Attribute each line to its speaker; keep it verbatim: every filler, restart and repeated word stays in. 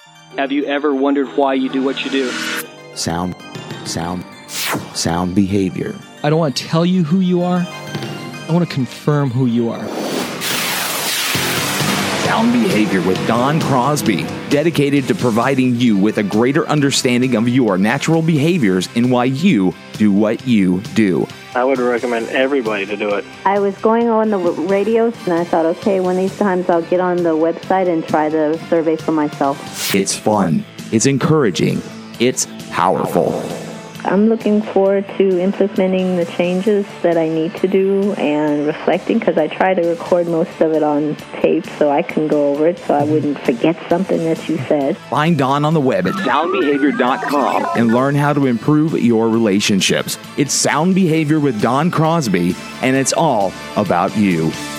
Speaker 1: Have you ever wondered why you do what you do?
Speaker 2: Sound, sound, sound behavior.
Speaker 3: I don't want to tell you who you are. I want to confirm who you are.
Speaker 4: Sound Behavior with Don Crosby, dedicated to providing you with a greater understanding of your natural behaviors and why you do what you do.
Speaker 5: I would recommend everybody to do it.
Speaker 6: I was going on the radios, and I thought, okay, one of these times I'll get on the website and try the survey for myself.
Speaker 4: It's fun. It's encouraging. It's powerful.
Speaker 6: I'm looking forward to implementing the changes that I need to do and reflecting, because I try to record most of it on tape so I can go over it so I wouldn't forget something that you said.
Speaker 4: Find Don on the web at sound behavior dot com and learn how to improve your relationships. It's Sound Behavior with Don Crosby, and it's all about you.